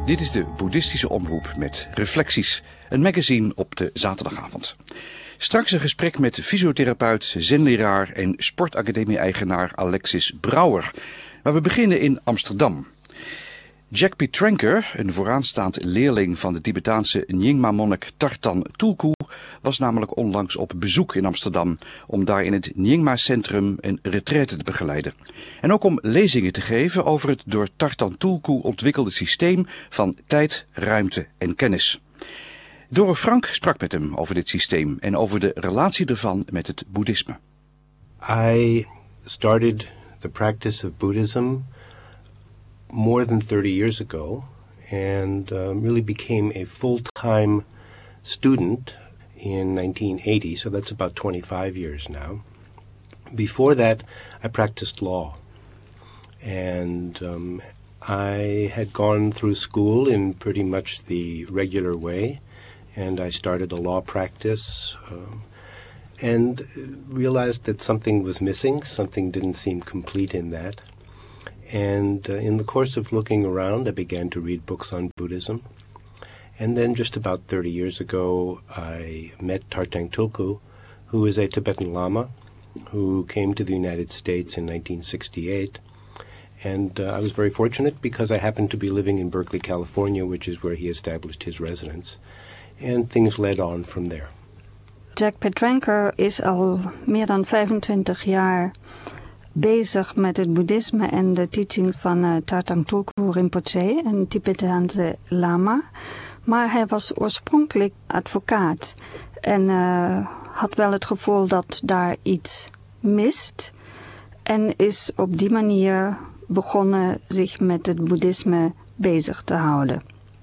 Dit is de Boeddhistische Omroep met Reflecties, een magazine op de zaterdagavond. Straks een gesprek met fysiotherapeut, zenleraar en sportacademie-eigenaar Alexis Brouwer. Maar we beginnen in Amsterdam. Jack Petrenker, een vooraanstaand leerling van de Tibetaanse Nyingma-monnik Tartan Tulku, was namelijk onlangs op bezoek in Amsterdam om daar in het Nyingma-centrum een retraite te begeleiden. En ook om lezingen te geven over het door Tartan Tulku ontwikkelde systeem van tijd, ruimte en kennis. Dore Frank sprak met hem over dit systeem en over de relatie ervan met het boeddhisme. I started the practice of Buddhism more than 30 years ago and really became a full-time student in 1980, so that's about 25 years now. Before that, I practiced law, and I had gone through school in pretty much the regular way, and I started a law practice and realized that something was missing, something didn't seem complete in that. And in the course of looking around, I began to read books on Buddhism. And then just about 30 years ago, I met Tartan Tulku, who is a Tibetan Lama who came to the United States in 1968. And I was very fortunate because I happened to be living in Berkeley, California, which is where he established his residence. And things led on from there. Jack Petrenker is al meer dan 25 jaar bezig met het boeddhisme en de teachings van Tartan Tulku Rinpoche, een Tibetaanse lama. Maar hij was oorspronkelijk advocaat en had wel het gevoel dat daar iets mist. En is op die manier begonnen zich met het boeddhisme bezig te houden.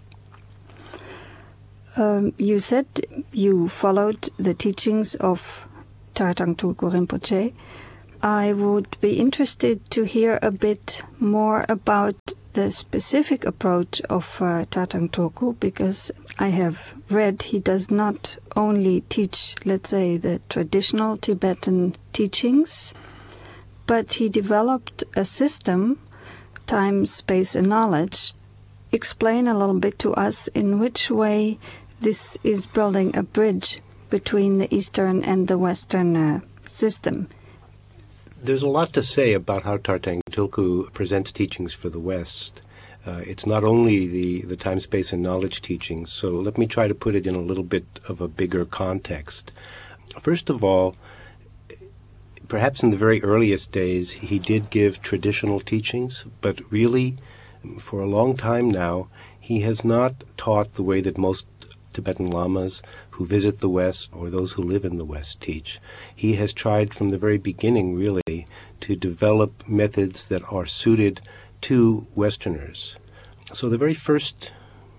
You said you followed the teachings of Tartan Tulku Rinpoche. I would be interested to hear a bit more about the specific approach of Tartan Tulku, because I have read he does not only teach, let's say, the traditional Tibetan teachings, but he developed a system, time, space, and knowledge. Explain a little bit to us in which way this is building a bridge between the Eastern and the Western system. There's a lot to say about how Tartan Tulku presents teachings for the West. It's not only the time, space, and knowledge teachings, so let me try to put it in a little bit of a bigger context. First of all, perhaps in the very earliest days, he did give traditional teachings, but really, for a long time now, he has not taught the way that most Tibetan Lamas who visit the West or those who live in the West teach. He has tried from the very beginning, really, to develop methods that are suited to Westerners. So the very first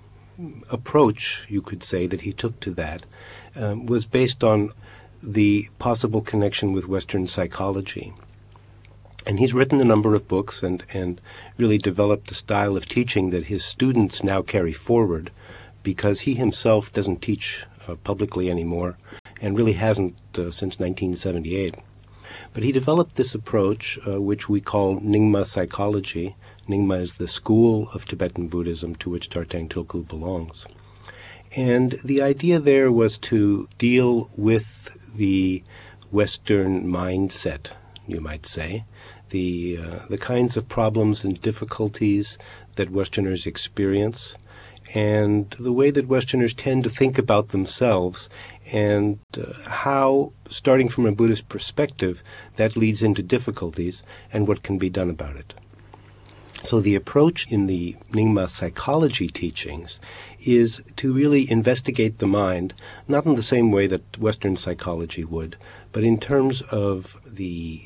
approach, you could say, that he took to that was based on the possible connection with Western psychology. And he's written a number of books and really developed a style of teaching that his students now carry forward, because he himself doesn't teach publicly anymore and really hasn't since 1978. But he developed this approach, which we call Nyingma psychology. Nyingma is the school of Tibetan Buddhism to which Tartan Tulku belongs. And the idea there was to deal with the Western mindset, you might say, the kinds of problems and difficulties that Westerners experience, and the way that Westerners tend to think about themselves, and how, starting from a Buddhist perspective, that leads into difficulties and what can be done about it. So the approach in the Nyingma psychology teachings is to really investigate the mind, not in the same way that Western psychology would, but in terms of the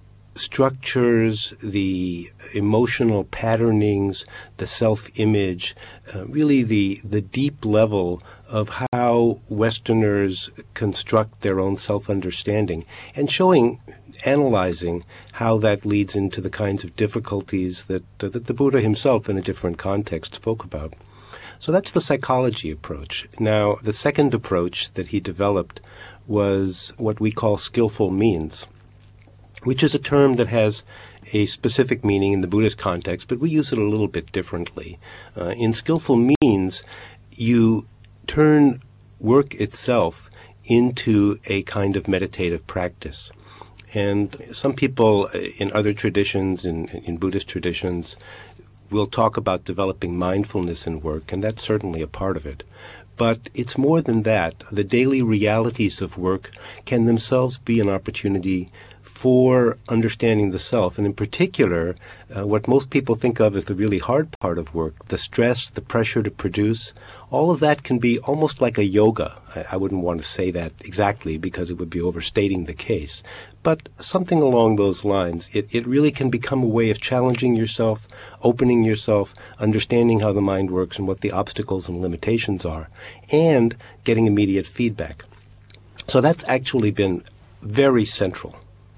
structures, the emotional patternings, the self-image, really the deep level of how Westerners construct their own self-understanding, and analyzing how that leads into the kinds of difficulties that the Buddha himself in a different context spoke about. So that's the psychology approach. Now, the second approach that he developed was what we call skillful means. which is a term that has a specific meaning in the Buddhist context, but we use it a little bit differently. In skillful means, you turn work itself into a kind of meditative practice. And some people in other traditions, in Buddhist traditions, will talk about developing mindfulness in work, and that's certainly a part of it. But it's more than that. The daily realities of work can themselves be an opportunity for understanding the self, and in particular, what most people think of as the really hard part of work, the stress, the pressure to produce, all of that can be almost like a yoga. I wouldn't want to say that exactly because it would be overstating the case, but something along those lines. It really can become a way of challenging yourself, opening yourself, understanding how the mind works and what the obstacles and limitations are, and getting immediate feedback. So that's actually been very central.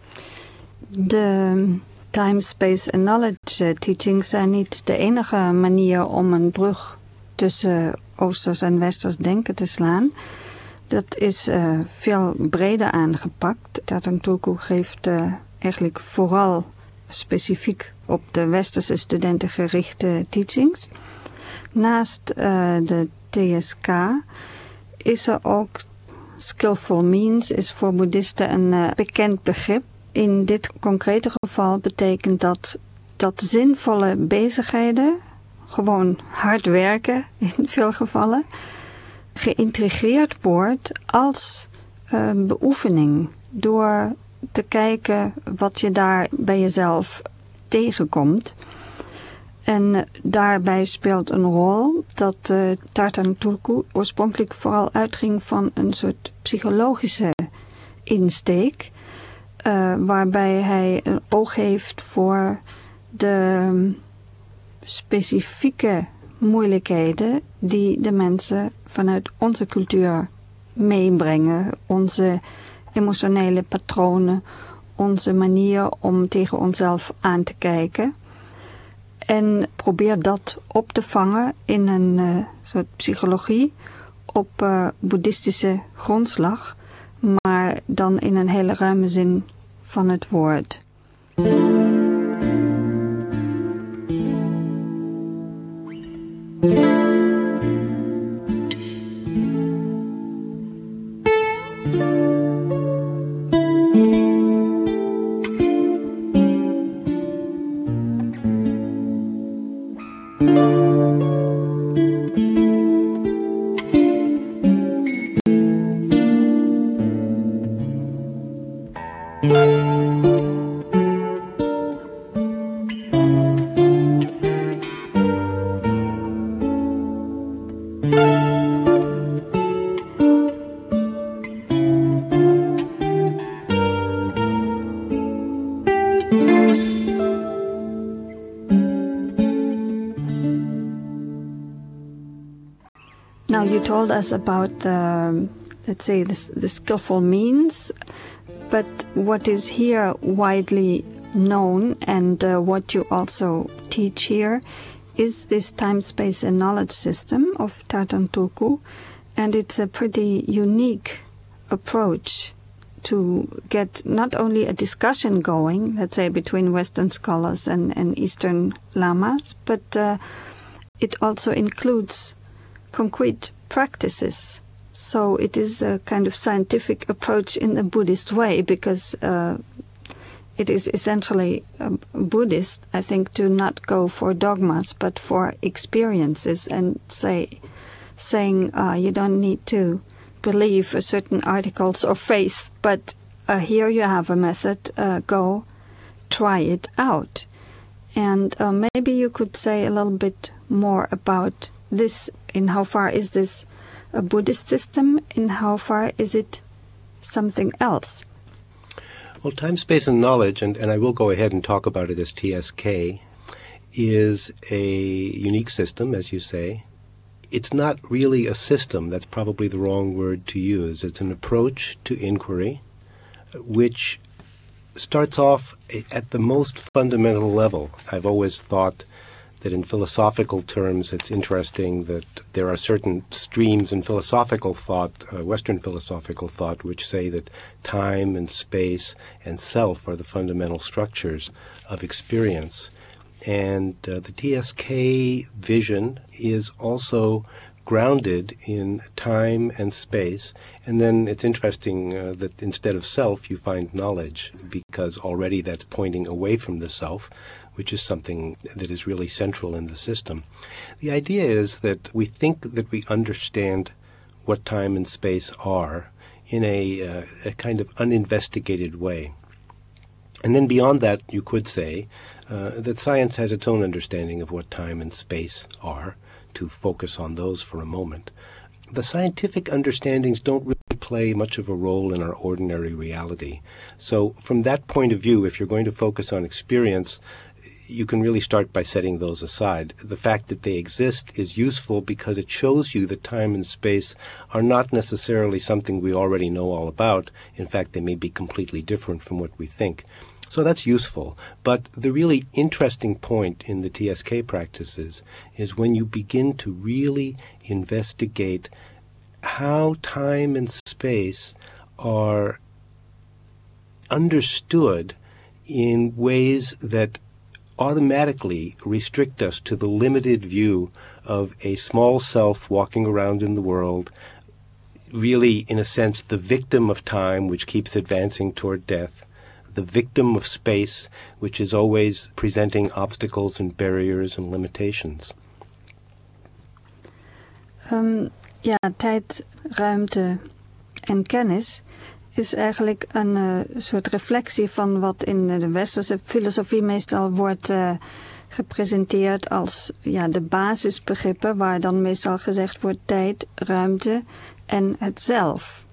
De time, space en knowledge teachings zijn niet de enige manier om een brug tussen Oosters en Westers denken te slaan. Dat is veel breder aangepakt. Tartang Tulku geeft eigenlijk vooral specifiek op de Westerse studenten gerichte teachings. Naast de TSK is er ook skillful means, is voor boeddhisten een bekend begrip. In dit concrete geval betekent dat zinvolle bezigheden, gewoon hard werken in veel gevallen, geïntegreerd wordt als beoefening. Door te kijken wat je daar bij jezelf tegenkomt. En daarbij speelt een rol dat Tartang Tulku oorspronkelijk vooral uitging van een soort psychologische insteek. Waarbij hij een oog heeft voor de specifieke moeilijkheden die de mensen vanuit onze cultuur meebrengen. Onze emotionele patronen, onze manier om tegen onszelf aan te kijken. En probeer dat op te vangen in een soort psychologie op boeddhistische grondslag, maar dan in een hele ruime zin van het woord. Now you told us about, let's say, the skillful means, but what is here widely known and what you also teach here is this time, space and knowledge system of Tartang Tulku, and it's a pretty unique approach to get not only a discussion going, let's say, between Western scholars and Eastern lamas, but it also includes concrete practices. So it is a kind of scientific approach in the Buddhist way, because it is essentially Buddhist, I think, to not go for dogmas but for experiences, and saying you don't need to believe a certain articles of faith, but here you have a method, go try it out. And maybe you could say a little bit more about this, in how far is this a Buddhist system, in how far is it something else? Well, time, space, and knowledge, and I will go ahead and talk about it as TSK, is a unique system, as you say. It's not really a system, that's probably the wrong word to use. It's an approach to inquiry, which starts off at the most fundamental level. I've always thought that in philosophical terms it's interesting that there are certain streams in philosophical thought, Western philosophical thought, which say that time and space and self are the fundamental structures of experience. And the TSK vision is also grounded in time and space. And then it's interesting that instead of self, you find knowledge, because already that's pointing away from the self, which is something that is really central in the system. The idea is that we think that we understand what time and space are in a kind of uninvestigated way. And then beyond that, you could say that science has its own understanding of what time and space are, to focus on those for a moment. The scientific understandings don't really play much of a role in our ordinary reality. So from that point of view, if you're going to focus on experience, you can really start by setting those aside. The fact that they exist is useful because it shows you that time and space are not necessarily something we already know all about. In fact, they may be completely different from what we think. So that's useful. But the really interesting point in the TSK practices is when you begin to really investigate how time and space are understood in ways that automatically restrict us to the limited view of a small self walking around in the world, really, in a sense, the victim of time, which keeps advancing toward death, the victim of space, which is always presenting obstacles and barriers and limitations. Tijd, ruimte en kennis is eigenlijk een soort reflectie van wat in de westerse filosofie meestal wordt gepresenteerd als de basisbegrippen, waar dan meestal gezegd wordt tijd, ruimte en het zelf.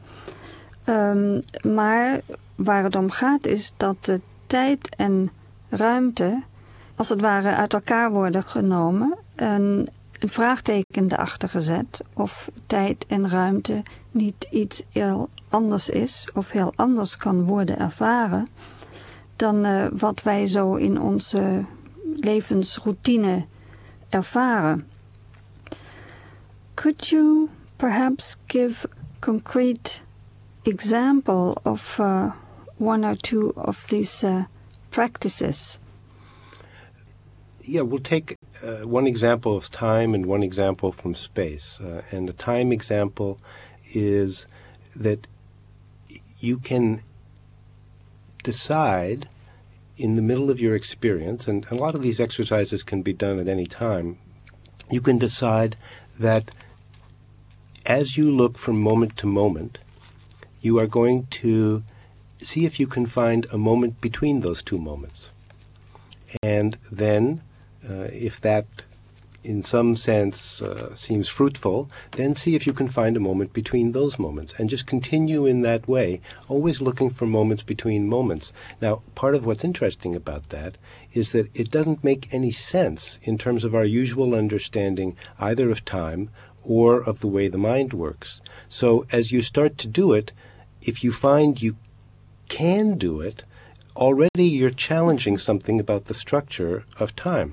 Maar waar het om gaat is dat de tijd en ruimte als het ware uit elkaar worden genomen en een vraagteken erachter gezet of tijd en ruimte niet iets heel anders is of heel anders kan worden ervaren dan wat wij zo in onze levensroutine ervaren. Could you perhaps give concrete example of one or two of these practices? Yeah, we'll take one example of time and one example from space. And the time example is that you can decide in the middle of your experience, and a lot of these exercises can be done at any time, you can decide that as you look from moment to moment, you are going to see if you can find a moment between those two moments. And then, if that in some sense seems fruitful, then see if you can find a moment between those moments. And just continue in that way, always looking for moments between moments. Now, part of what's interesting about that is that it doesn't make any sense in terms of our usual understanding either of time or of the way the mind works. So as you start to do it, if you find you can do it, already you're challenging something about the structure of time.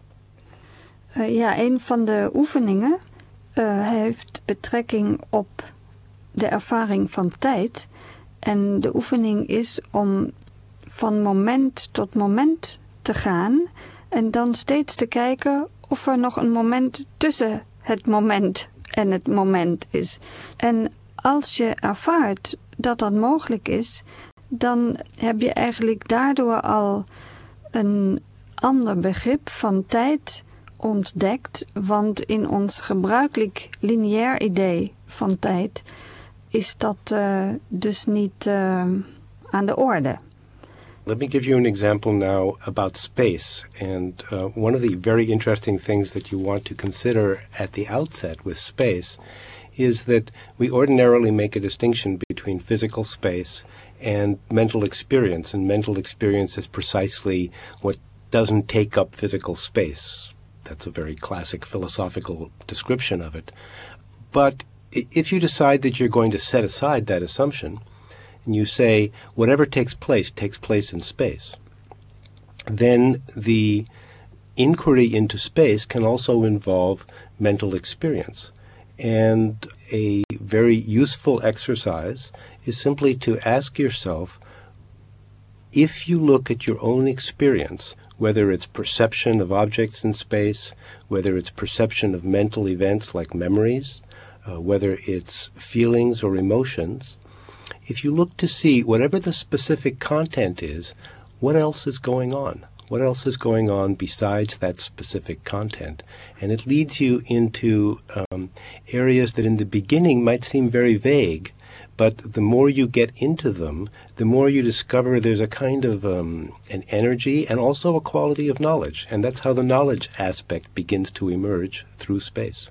Een van de oefeningen heeft betrekking op de ervaring van tijd. En de oefening is om van moment tot moment te gaan en dan steeds te kijken of er nog een moment tussen het moment en het moment is. En als je ervaart dat dat mogelijk is, dan heb je eigenlijk daardoor al een ander begrip van tijd ontdekt, want in ons gebruikelijk lineair idee van tijd is dat dus niet aan de orde. Let me give you an example now about space. And one of the very interesting things that you want to consider at the outset with space is that we ordinarily make a distinction between physical space and mental experience. And mental experience is precisely what doesn't take up physical space. That's a very classic philosophical description of it. But if you decide that you're going to set aside that assumption, and you say whatever takes place in space, then the inquiry into space can also involve mental experience. And a very useful exercise is simply to ask yourself, if you look at your own experience, whether it's perception of objects in space, whether it's perception of mental events like memories, whether it's feelings or emotions, if you look to see whatever the specific content is, what else is going on? What else is going on besides that specific content? And it leads you into areas that in the beginning might seem very vague, but the more you get into them, the more you discover there's a kind of an energy and also a quality of knowledge. And that's how the knowledge aspect begins to emerge through space.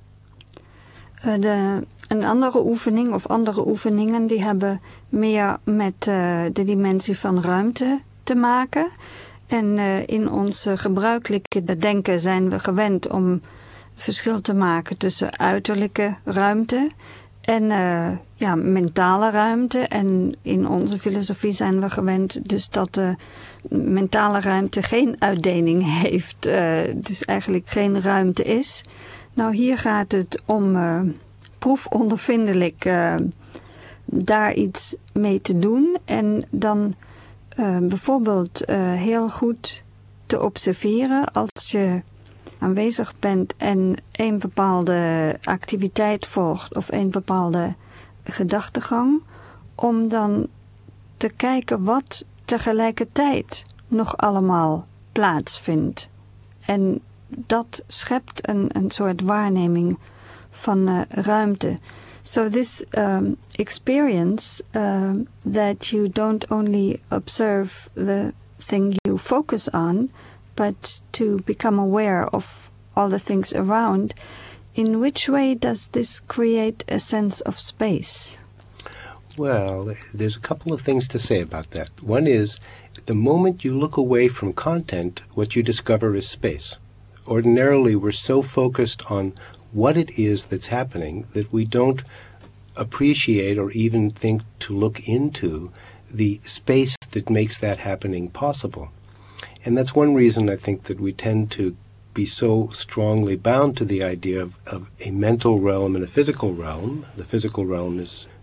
Een andere oefening of andere oefeningen die hebben meer met de dimensie van ruimte te maken. En in ons gebruikelijke denken zijn we gewend om verschil te maken tussen uiterlijke ruimte en mentale ruimte. En in onze filosofie zijn we gewend dus dat de mentale ruimte geen uitdening heeft. Dus eigenlijk geen ruimte is. Nou, hier gaat het om proefondervindelijk daar iets mee te doen. En dan bijvoorbeeld heel goed te observeren als je aanwezig bent en een bepaalde activiteit volgt of een bepaalde gedachtegang, om dan te kijken wat tegelijkertijd nog allemaal plaatsvindt. En dat schept een soort waarneming van ruimte. So this experience that you don't only observe the thing you focus on, but to become aware of all the things around, in which way does this create a sense of space? Well, there's a couple of things to say about that. One is, the moment you look away from content, what you discover is space. Ordinarily, we're so focused on what it is that's happening that we don't appreciate or even think to look into the space that makes that happening possible. And that's one reason I think that we tend to be so strongly bound to the idea of a mental realm and a physical realm. The physical realm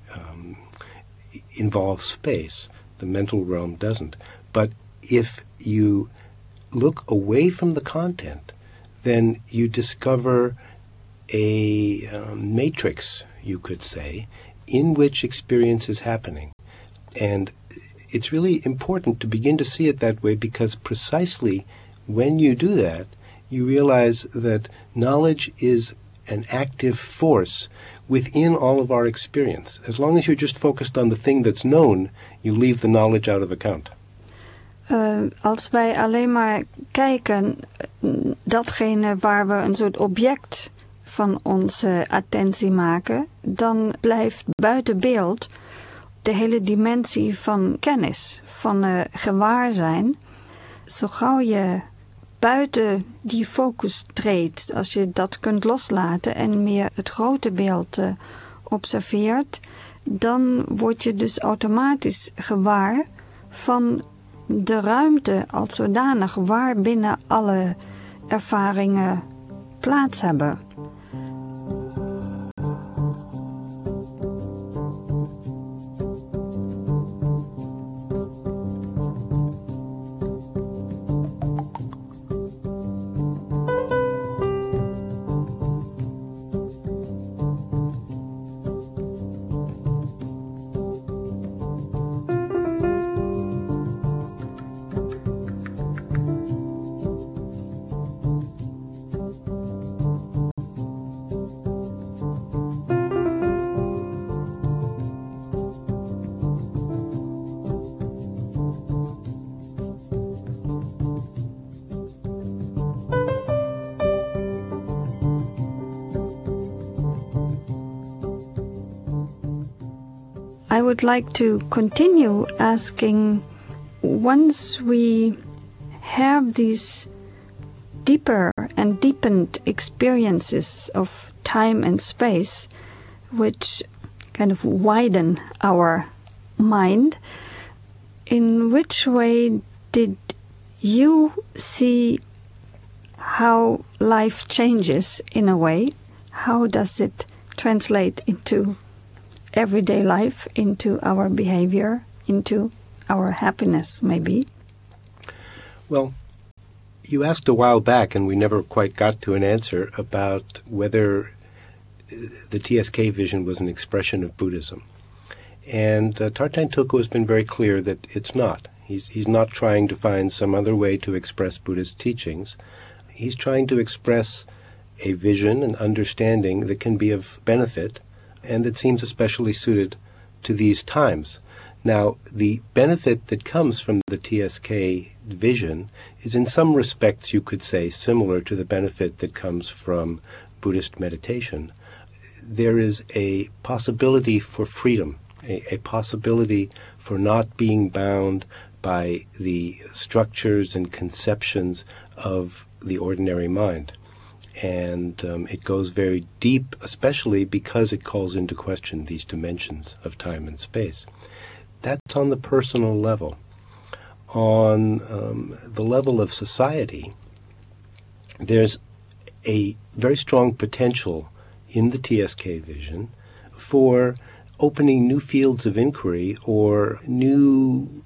involves space. The mental realm doesn't. But if you look away from the content, then you discover a matrix, you could say, in which experience is happening. And it's really important to begin to see it that way, because precisely when you do that, you realize that knowledge is an active force within all of our experience. As long as you're just focused on the thing that's known, you leave the knowledge out of account. Als wij alleen maar kijken, datgene waar we een soort object van onze attentie maken, dan blijft buiten beeld de hele dimensie van kennis, van gewaarzijn. Zo gauw je buiten die focus treedt, als je dat kunt loslaten en meer het grote beeld observeert, dan word je dus automatisch gewaar van de ruimte als zodanig waarbinnen alle ervaringen plaats hebben. I would like to continue asking, once we have these deeper and deepened experiences of time and space, which kind of widen our mind, in which way did you see how life changes in a way. How does it translate into everyday life, into our behavior, into our happiness, maybe? Well, you asked a while back, and we never quite got to an answer, about whether the TSK vision was an expression of Buddhism. And Tartang Tulku has been very clear that it's not. He's not trying to find some other way to express Buddhist teachings. He's trying to express a vision and understanding that can be of benefit and that seems especially suited to these times. Now, the benefit that comes from the TSK vision is in some respects, you could say, similar to the benefit that comes from Buddhist meditation. There is a possibility for freedom, a possibility for not being bound by the structures and conceptions of the ordinary mind. And it goes very deep, especially because it calls into question these dimensions of time and space. That's on the personal level. On the level of society, there's a very strong potential in the TSK vision for opening new fields of inquiry or new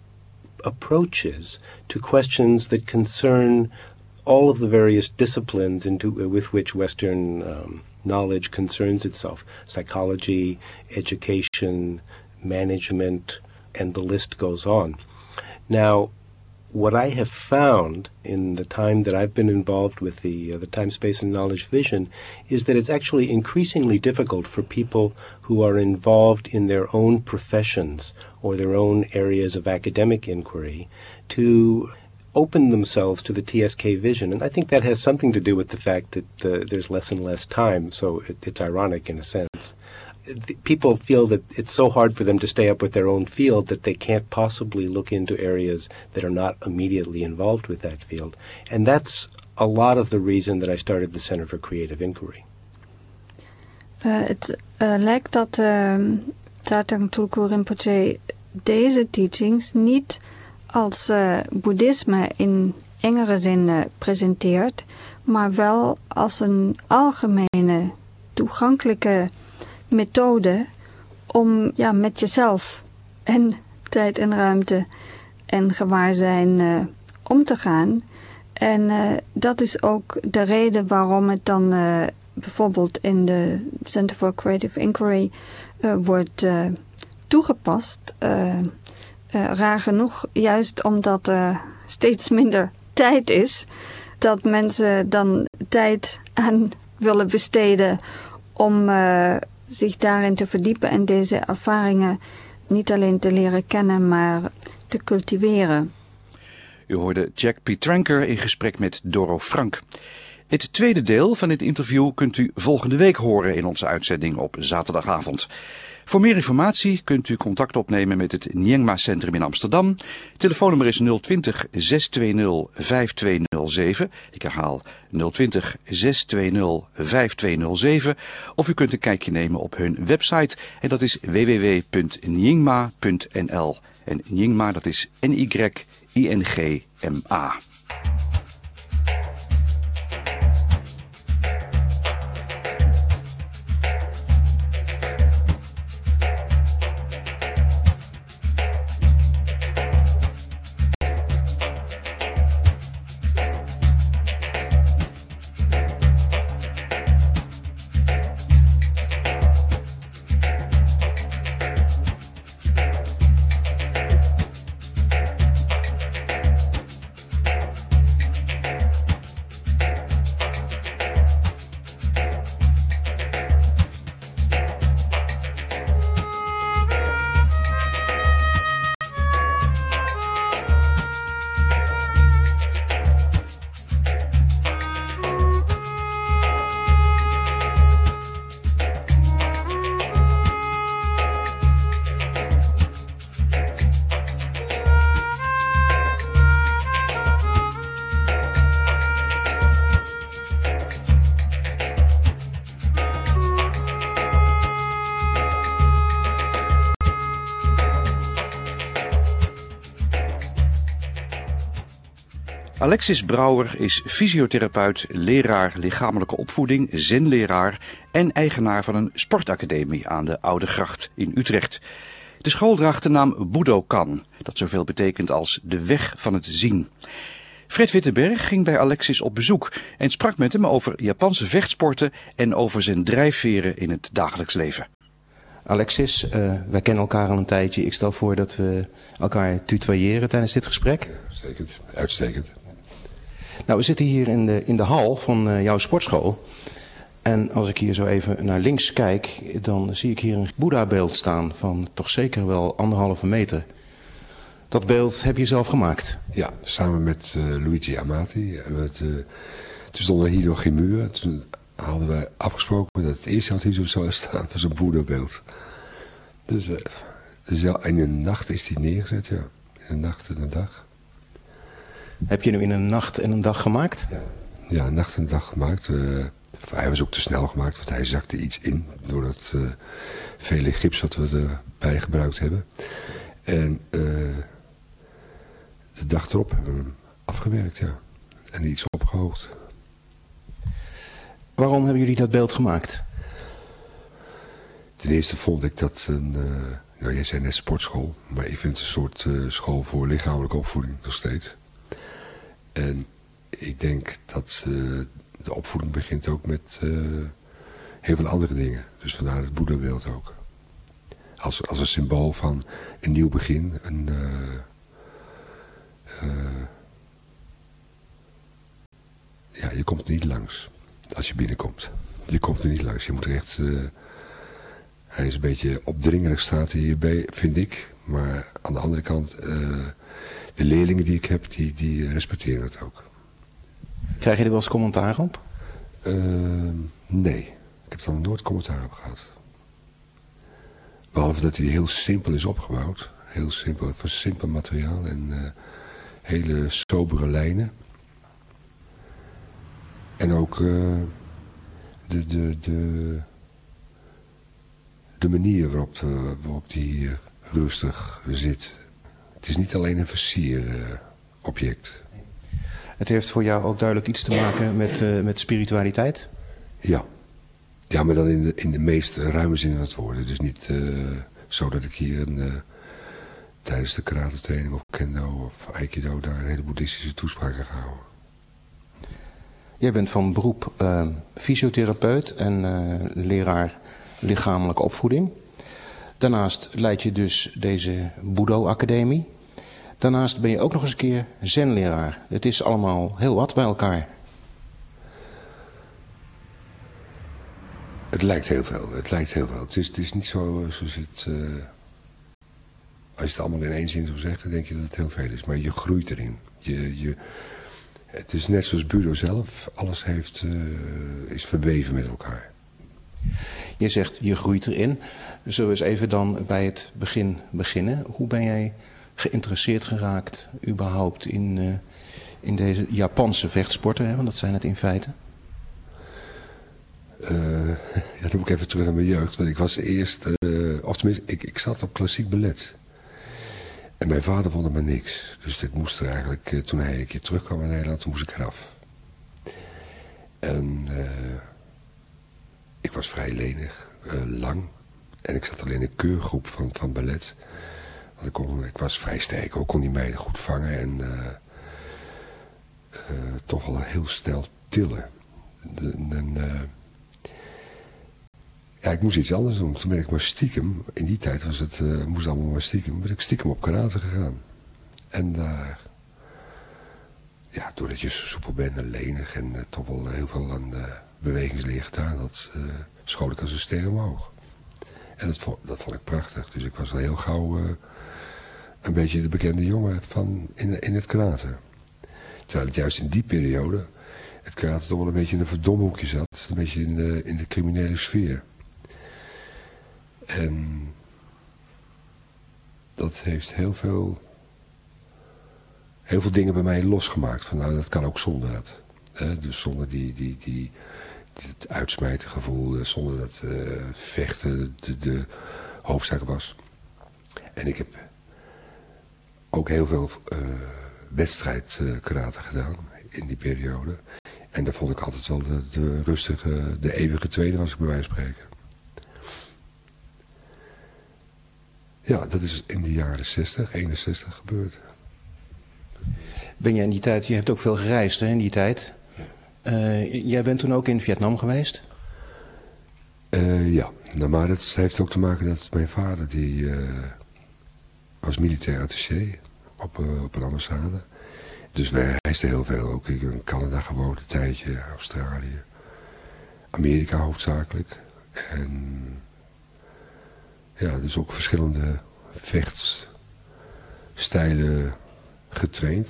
approaches to questions that concern all of the various disciplines with which Western knowledge concerns itself: psychology, education, management, and the list goes on. Now, what I have found in the time that I've been involved with the time, space, and knowledge vision is that it's actually increasingly difficult for people who are involved in their own professions or their own areas of academic inquiry to open themselves to the TSK vision. And I think that has something to do with the fact that there's less and less time, so it's ironic in a sense. People feel that it's so hard for them to stay up with their own field that they can't possibly look into areas that are not immediately involved with that field. And that's a lot of the reason that I started the Center for Creative Inquiry. Het lijkt dat Tartang Tulku Rinpoche deze teachings niet als boeddhisme in engere zin presenteert, maar wel als een algemene, toegankelijke methode om met jezelf en tijd en ruimte en gewaarzijn om te gaan. En dat is ook de reden waarom het dan bijvoorbeeld in de Center for Creative Inquiry wordt toegepast. Raar genoeg, juist omdat er steeds minder tijd is, dat mensen dan tijd aan willen besteden om zich daarin te verdiepen en deze ervaringen niet alleen te leren kennen, maar te cultiveren. U hoorde Jack Pietranker in gesprek met Doro Frank. Het tweede deel van dit interview kunt u volgende week horen in onze uitzending op zaterdagavond. Voor meer informatie kunt u contact opnemen met het Nyingma Centrum in Amsterdam. Telefoonnummer is 020 620 5207. Ik herhaal 020 620 5207. Of u kunt een kijkje nemen op hun website en dat is www.nyingma.nl. En Nyingma, dat is N-Y-I-N-G-M-A. Alexis Brouwer is fysiotherapeut, leraar lichamelijke opvoeding, zenleraar en eigenaar van een sportacademie aan de Oude Gracht in Utrecht. De school draagt de naam Budokan, dat zoveel betekent als de weg van het zien. Fred Wittenberg ging bij Alexis op bezoek en sprak met hem over Japanse vechtsporten en over zijn drijfveren in het dagelijks leven. Alexis, wij kennen elkaar al een tijdje. Ik stel voor dat we elkaar tutoyeren tijdens dit gesprek. Uitstekend, uitstekend. Nou, we zitten hier in de hal van jouw sportschool. En als ik hier zo even naar links kijk, dan zie ik hier een Boeddha-beeld staan van toch zeker wel 1,5 meter. Dat beeld heb je zelf gemaakt? Ja, samen met Luigi Amati. Toen stonden hier nog geen muren. Toen hadden wij afgesproken dat het eerste wat hier zo zou staan was een Boeddha-beeld. Dus in een nacht is die neergezet, ja. In een nacht en een dag. Heb je hem in een nacht en een dag gemaakt? Ja, een nacht en een dag gemaakt. Hij was ook te snel gemaakt, want hij zakte iets in door dat vele gips wat we erbij gebruikt hebben. En de dag erop hebben we hem afgewerkt, ja. En iets opgehoogd. Waarom hebben jullie dat beeld gemaakt? Ten eerste vond ik dat nou jij zei net sportschool, maar ik vind het een soort school voor lichamelijke opvoeding nog steeds. En ik denk dat de opvoeding begint ook met heel veel andere dingen. Dus vandaar het Boeddha-beeld ook. Als een symbool van een nieuw begin, ja, je komt er niet langs als je binnenkomt. Je komt er niet langs. Je moet er echt... hij is een beetje opdringerig staat hierbij, vind ik. Maar aan de andere kant, de leerlingen die ik heb, die respecteren het ook. Krijg je er wel eens commentaar op? Nee, ik heb er nog nooit commentaar op gehad. Behalve dat hij heel simpel is opgebouwd. Heel simpel, van simpel materiaal en hele sobere lijnen. En ook de manier waarop die rustig zit. Het is niet alleen een versierobject. Het heeft voor jou ook duidelijk iets te maken met spiritualiteit? Ja. Ja, maar dan in de meest ruime zin van het woord. Dus niet zo dat ik hier tijdens de karate training of kendo of aikido daar een hele boeddhistische toespraak ga houden. Jij bent van beroep fysiotherapeut en leraar lichamelijke opvoeding. Daarnaast leid je dus deze Budo-academie. Daarnaast ben je ook nog eens een keer zenleraar. Het is allemaal heel wat bij elkaar. Het lijkt heel veel. Het is niet zo zoals het... als je het allemaal in één zin zou zeggen, denk je dat het heel veel is. Maar je groeit erin. Het is net zoals Budo zelf. Alles is verweven met elkaar. Je zegt, je groeit erin. Zullen we eens even dan bij het begin beginnen. Hoe ben jij geïnteresseerd geraakt überhaupt in deze Japanse vechtsporten? Hè? Want dat zijn het in feite. Ja, dan moet ik even terug naar mijn jeugd. Want ik was eerst, of tenminste, ik zat op klassiek ballet. En mijn vader vond het maar niks. Dus dit moest er eigenlijk, toen hij een keer terugkwam in Nederland, toen moest ik eraf. En ik was vrij lenig, lang. En ik zat alleen in een keurgroep van ballet. Want ik was vrij sterk, ook kon die meiden goed vangen. En toch wel heel snel tillen. Ja, ik moest iets anders doen. Toen ben ik maar stiekem, in die tijd was het, moest allemaal maar stiekem, ben ik stiekem op karate gegaan. En daar, ja, doordat je soepel bent en lenig en toch wel heel veel aan bewegingsleer gedaan had, schoot ik als een ster omhoog. En dat vond ik prachtig. Dus ik was al heel gauw een beetje de bekende jongen in het karate. Terwijl het juist in die periode het karate toch wel een beetje in een verdomhoekje zat. Een beetje in de criminele sfeer. En dat heeft heel veel dingen bij mij losgemaakt. Van, nou, dat kan ook zonder dat. Dus zonder het uitsmijten gevoel, zonder dat vechten de hoofdzaak was. En ik heb ook heel veel wedstrijd karate gedaan in die periode. En daar vond ik altijd wel de rustige, de eeuwige tweede, was ik bij wijze van spreken. Ja, dat is in de jaren 60, 61 gebeurd. Ben jij in die tijd, je hebt ook veel gereisd hè, in die tijd. Jij bent toen ook in Vietnam geweest? Ja, nou, maar dat heeft ook te maken dat mijn vader, die was militair attaché op een ambassade. Dus wij reisden heel veel, ook in Canada gewoond een tijdje, Australië, Amerika hoofdzakelijk. En ja, dus ook verschillende vechtsstijlen getraind.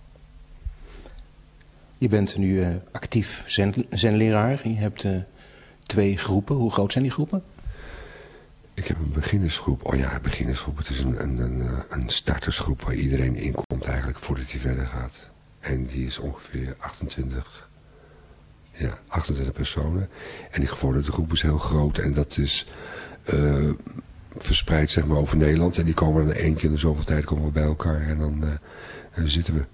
Je bent nu actief zenleraar. Je hebt 2 groepen. Hoe groot zijn die groepen? Ik heb een beginnersgroep. Oh ja, beginnersgroep. Het is een startersgroep waar iedereen in komt eigenlijk voordat hij verder gaat. En die is ongeveer 28 personen. En die gevorderde groep is heel groot. En dat is verspreid zeg maar over Nederland. En die komen dan 1 keer in de zoveel tijd komen we bij elkaar. En dan zitten we.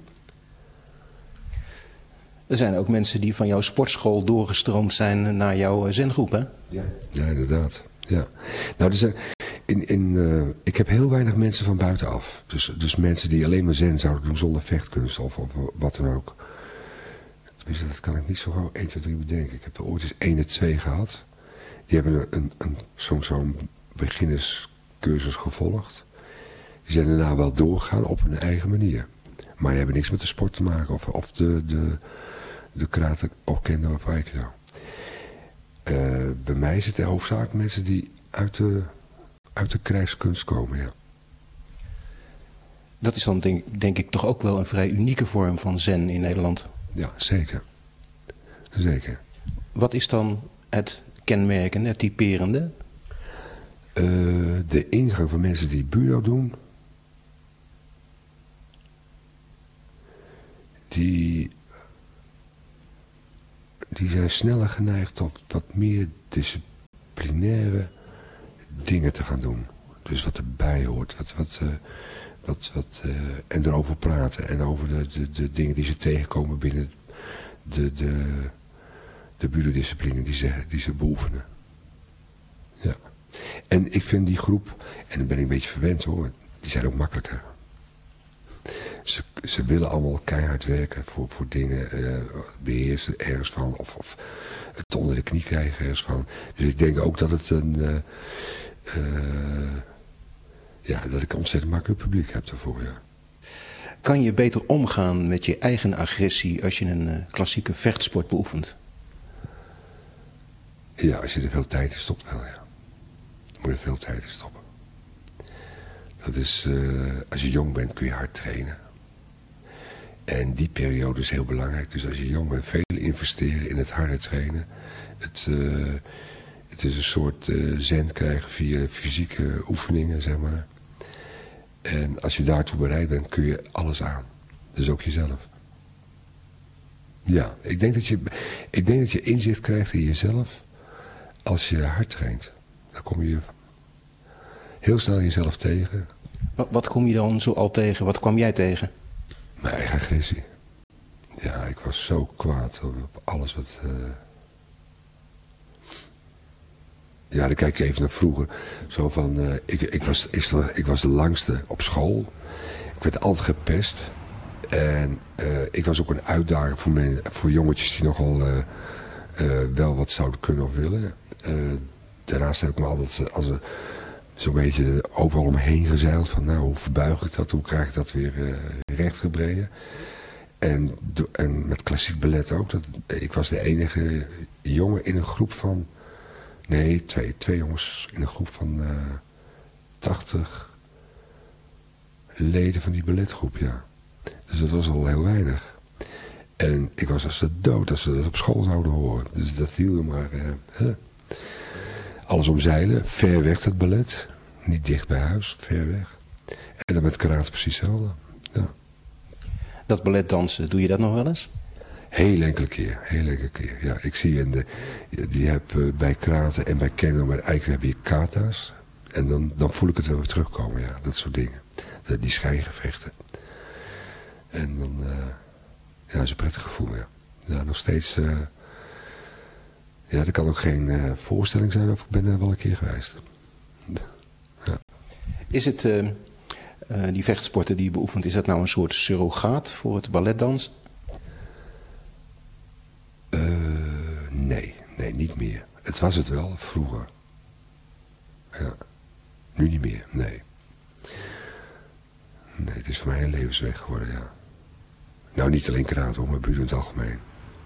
Er zijn ook mensen die van jouw sportschool doorgestroomd zijn naar jouw zengroep, hè? Ja, inderdaad. Ja. Nou, ik heb heel weinig mensen van buitenaf. Dus mensen die alleen maar zen zouden doen zonder vechtkunst of wat dan ook. Tenminste, dat kan ik niet zo gauw 1, 2, 3 bedenken. Ik heb er ooit eens 1 of 2 gehad. Die hebben zo'n beginnerscursus gevolgd. Die zijn daarna wel doorgegaan op hun eigen manier. Maar die hebben niks met de sport te maken of de karate ook kenden of ik zo. Bij mij zitten hoofdzakelijk mensen die uit de krijgskunst komen, ja. Dat is dan denk ik toch ook wel een vrij unieke vorm van zen in Nederland. Ja, zeker. Zeker. Wat is dan het kenmerkende, het typerende? De ingang van mensen die budo doen, die zijn sneller geneigd tot wat meer disciplinaire dingen te gaan doen. Dus wat erbij hoort, en erover praten en over de dingen die ze tegenkomen binnen de budodiscipline die ze beoefenen. Ja. En ik vind die groep, en dan ben ik een beetje verwend hoor, die zijn ook makkelijker. Ze willen allemaal keihard werken voor dingen, beheersen ergens van, of het onder de knie krijgen ergens van. Dus ik denk ook dat het dat ik een ontzettend makkelijk publiek heb daarvoor, ja. Kan je beter omgaan met je eigen agressie als je een klassieke vechtsport beoefent? Ja, als je er veel tijd in stopt wel, ja. Dan moet je er veel tijd in stoppen. Dat is, als je jong bent kun je hard trainen. En die periode is heel belangrijk. Dus als je jong bent, veel investeren in het harde trainen. Het is een soort zen krijgen via fysieke oefeningen, zeg maar. En als je daartoe bereid bent, kun je alles aan. Dus ook jezelf. Ja, ik denk dat je inzicht krijgt in jezelf als je hard traint. Dan kom je heel snel jezelf tegen. Wat kom je dan zo al tegen? Wat kwam jij tegen? Mijn eigen agressie. Ja, ik was zo kwaad op alles wat... Ja, dan kijk ik even naar vroeger. Zo van, ik was de langste op school. Ik werd altijd gepest. En ik was ook een uitdager voor jongetjes die nogal wel wat zouden kunnen of willen. Daarnaast heb ik me altijd zo'n beetje overal omheen gezeild. Van nou, hoe verbuig ik dat? Hoe krijg ik dat weer rechtgebreden? En met klassiek ballet ook. Ik was de enige jongen in een groep van... Nee, twee jongens in een groep van 80 leden van die balletgroep, ja. Dus dat was al heel weinig. En ik was als de dood als ze dat op school zouden horen. Dus dat hielde maar... Alles omzeilen, ver weg het ballet. Niet dicht bij huis, ver weg. En dan met karate precies hetzelfde. Ja. Dat balletdansen, doe je dat nog wel eens? Heel enkele keer. Ja, ik zie die heb bij karate en bij kendo, bij eiken heb je kata's. En dan voel ik het wel weer terugkomen, ja, dat soort dingen. Die schijngevechten. En dan, ja, is een prettig gevoel, ja. Ja, nog steeds, ja, er kan ook geen voorstelling zijn of ik ben er wel een keer geweest. Ja. Is het, die vechtsporten die je beoefent, is dat nou een soort surrogaat voor het balletdans? Nee, niet meer. Het was het wel vroeger. Ja. Nu niet meer, nee. Nee, het is voor mij een levensweg geworden, ja. Nou, niet alleen karate, maar buurt in het algemeen.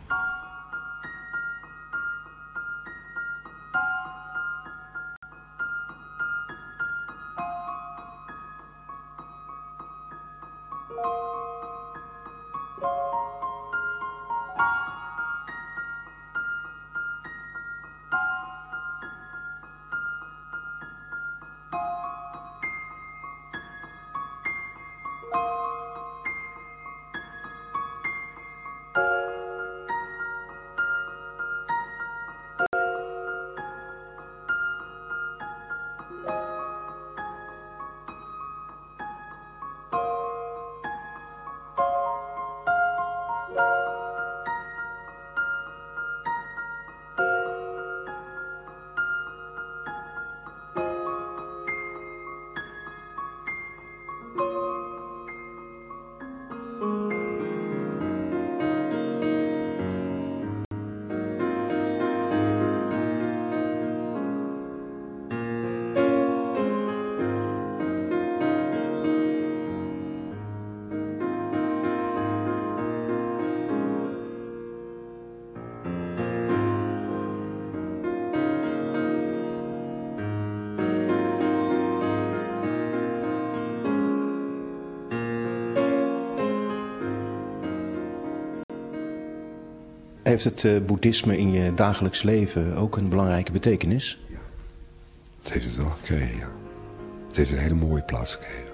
Heeft het boeddhisme in je dagelijks leven ook een belangrijke betekenis? Ja, het heeft het wel gekregen, ja. Het heeft een hele mooie plaats gekregen.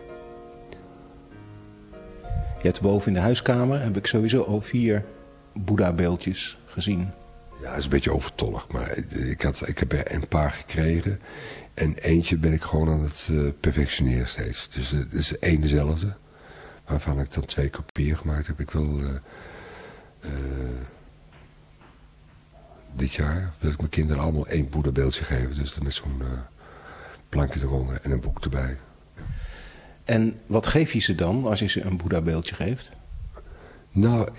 Je hebt boven in de huiskamer, heb ik sowieso al 4 Boeddha-beeldjes gezien. Ja, dat is een beetje overtollig, maar ik heb er een paar gekregen. En eentje ben ik gewoon aan het perfectioneren steeds. Dus het is één dezelfde, waarvan ik dan 2 kopieën gemaakt heb. Ik wil... dit jaar wil ik mijn kinderen allemaal 1 Boeddha-beeldje geven. Dus met zo'n plankje eronder en een boek erbij. En wat geef je ze dan als je ze een Boeddha-beeldje geeft? Nou,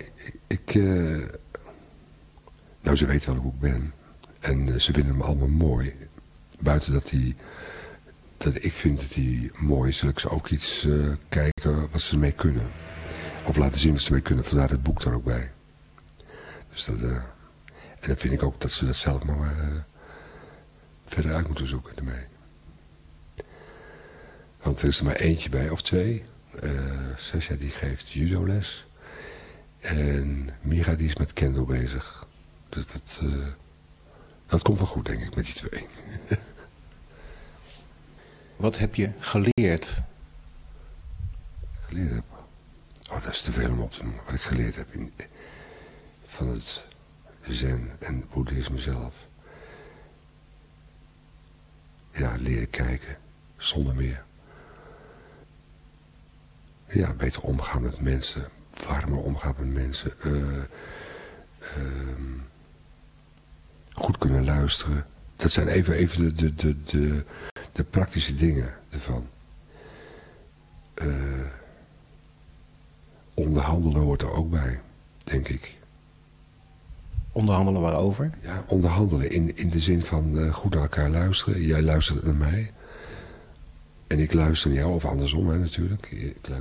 nou, ze weten wel hoe ik ben. En ze vinden hem allemaal mooi. Buiten dat ik vind dat hij mooi is, zal ik ze ook iets kijken wat ze ermee kunnen. Of laten zien wat ze ermee kunnen. Vandaar het boek daar ook bij. Dus dat... En dan vind ik ook dat ze dat zelf maar verder uit moeten zoeken ermee. Want er is er maar eentje bij, of 2. Sasha die geeft judoles. En Mira die is met kendo bezig. Dus dat komt wel goed, denk ik, met die 2. Wat heb je geleerd? Geleerd heb? Oh, dat is te veel om op te noemen. Wat ik geleerd heb van het... Zen en het boeddhisme zelf. Ja, leren kijken, zonder meer. Ja, beter omgaan met mensen, warmer omgaan met mensen. Goed kunnen luisteren. Dat zijn even de praktische dingen ervan. Onderhandelen hoort er ook bij, denk ik. Onderhandelen waarover? Ja, onderhandelen in de zin van goed naar elkaar luisteren. Jij luistert naar mij. En ik luister naar jou, of andersom hè, natuurlijk.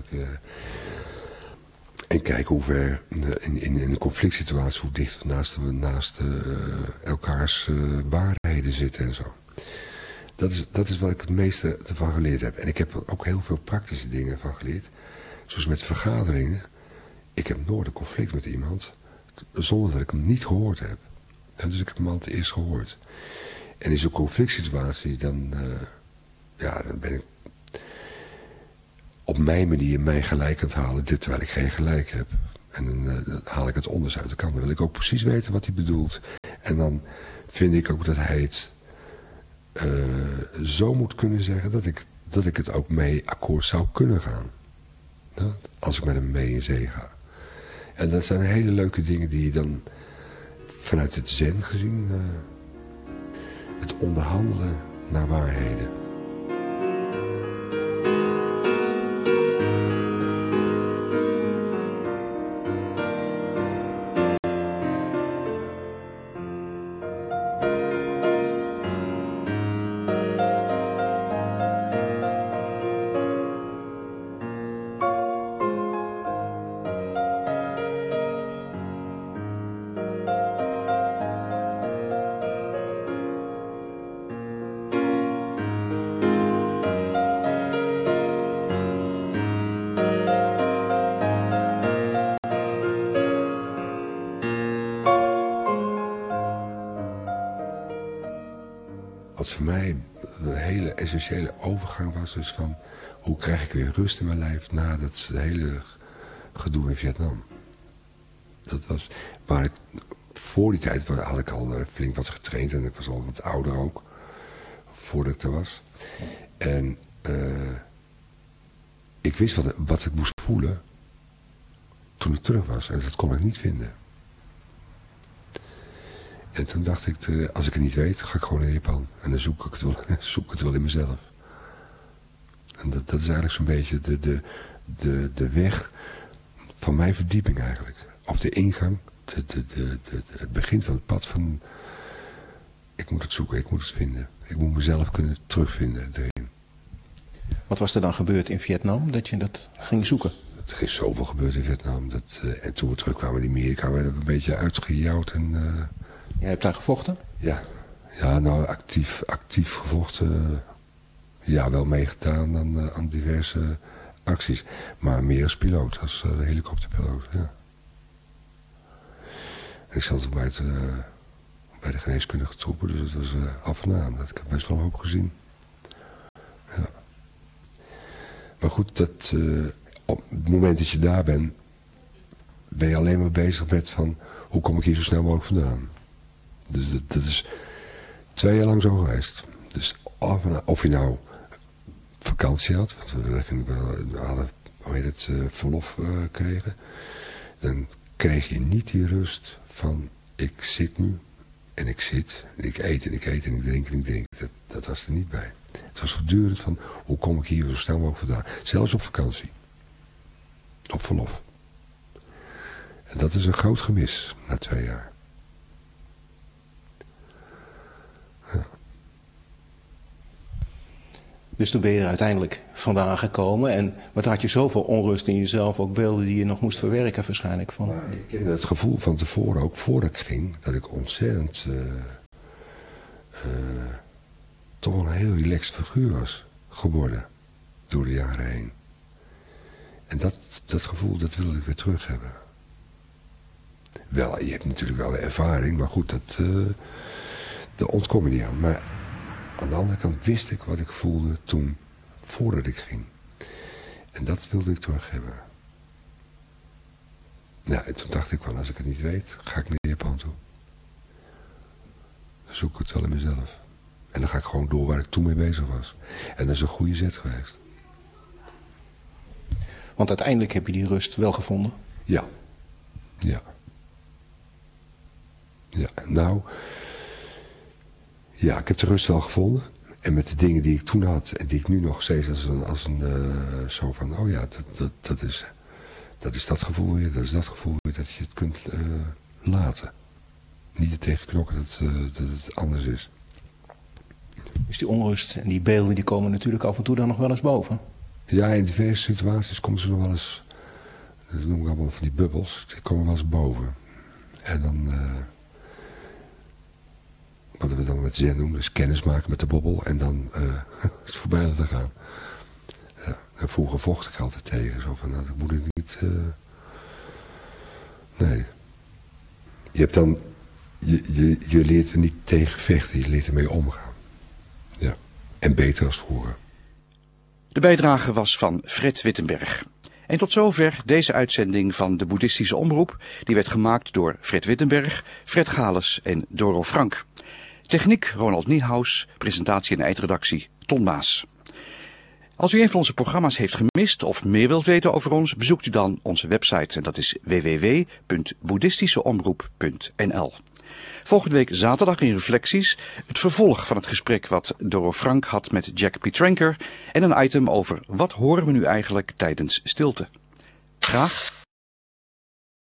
En kijken hoe ver in een conflict situatie, hoe dicht we naast elkaars waarheden zitten en zo. Dat is wat ik het meeste ervan geleerd heb. En ik heb er ook heel veel praktische dingen van geleerd. Zoals met vergaderingen. Ik heb nooit een conflict met iemand zonder dat ik hem niet gehoord heb. En dus ik heb hem altijd eerst gehoord. En in zo'n conflict situatie, dan ben ik op mijn manier mijn gelijk aan het halen, terwijl ik geen gelijk heb. En dan haal ik het onderste uit de kant. Dan wil ik ook precies weten wat hij bedoelt. En dan vind ik ook dat hij het zo moet kunnen zeggen dat ik het ook mee akkoord zou kunnen gaan. Ja, als ik met hem mee in zee ga. En dat zijn hele leuke dingen die je dan vanuit het zen gezien... het onderhandelen naar waarheden. Wat voor mij een hele essentiële overgang was, dus van hoe krijg ik weer rust in mijn lijf na dat hele gedoe in Vietnam. Dat was waar ik voor die tijd had ik al flink wat getraind en ik was al wat ouder ook, voordat ik er was. En ik wist wat ik moest voelen toen ik terug was en dat kon ik niet vinden. En toen dacht ik, als ik het niet weet, ga ik gewoon naar Japan. En dan zoek ik het wel in mezelf. En dat is eigenlijk zo'n beetje de weg van mijn verdieping eigenlijk. Of de ingang, het begin van het pad van... Ik moet het zoeken, ik moet het vinden. Ik moet mezelf kunnen terugvinden erin. Wat was er dan gebeurd in Vietnam, dat je dat ging zoeken? Er is zoveel gebeurd in Vietnam. En toen we terugkwamen in Amerika, werden we een beetje uitgejouwd en... Jij hebt daar gevochten? Ja, nou actief gevochten. Ja, wel meegedaan aan diverse acties. Maar meer als piloot, als helikopterpiloot. Ja. En ik zat bij de geneeskundige troepen, dus het was af en aan. Ik heb best wel een hoop gezien. Ja. Maar goed, op het moment dat je daar bent, ben je alleen maar bezig met van hoe kom ik hier zo snel mogelijk vandaan. Dus dat is 2 jaar lang zo geweest. Dus of je nou vakantie had, want we hadden verlof kregen, dan kreeg je niet die rust van ik zit nu en ik zit, en ik eet en ik eet en ik drink en ik drink. Dat was er niet bij. Het was voortdurend van hoe kom ik hier zo snel mogelijk vandaan. Zelfs op vakantie. Op verlof. En dat is een groot gemis na 2 jaar. Ja. Dus toen ben je er uiteindelijk vandaan gekomen. En wat had je zoveel onrust in jezelf, ook beelden die je nog moest verwerken waarschijnlijk van. Nou, ik kende het gevoel van tevoren, ook voordat ik ging, dat ik ontzettend toch een heel relaxed figuur was geworden door de jaren heen. En dat gevoel, dat wilde ik weer terug hebben. Wel, je hebt natuurlijk wel de ervaring, maar goed, daar ontkom je niet aan. Maar aan de andere kant wist ik wat ik voelde toen, voordat ik ging. En dat wilde ik terug hebben. Ja, en toen dacht ik van, als ik het niet weet, ga ik naar Japan toe. Dan zoek ik het wel in mezelf. En dan ga ik gewoon door waar ik toen mee bezig was. En dat is een goede zet geweest. Want uiteindelijk heb je die rust wel gevonden? Ja. Ja. Ja, nou... Ja, ik heb de rust wel gevonden. En met de dingen die ik toen had en die ik nu nog steeds als een zo van, oh ja, dat is dat gevoel weer, dat is dat gevoel weer, dat je het kunt laten. Niet er tegen knokken dat het anders is. Dus die onrust en die beelden die komen natuurlijk af en toe dan nog wel eens boven? Ja, in diverse situaties komen ze nog wel eens, dat noem ik allemaal van die bubbels, die komen wel eens boven. En dan... wat we dan met zen noemen, dus kennis maken met de bobbel en dan het voorbij laten gaan. Ja, en vroeger vocht ik altijd tegen, zo van, nou, dat moet ik niet... Nee. Je hebt dan... Je leert er niet tegen vechten, je leert ermee omgaan. Ja. En beter als vroeger. De bijdrage was van Fred Wittenberg. En tot zover deze uitzending van de Boeddhistische Omroep. Die werd gemaakt door Fred Wittenberg, Fred Gales en Doro Frank. Techniek Ronald Niehaus, presentatie en eindredactie Ton Maas. Als u een van onze programma's heeft gemist of meer wilt weten over ons, bezoekt u dan onze website en dat is www.boeddhistischeomroep.nl. Volgende week zaterdag in Reflecties het vervolg van het gesprek wat Doro Frank had met Jack Pietranker en een item over wat horen we nu eigenlijk tijdens stilte. Graag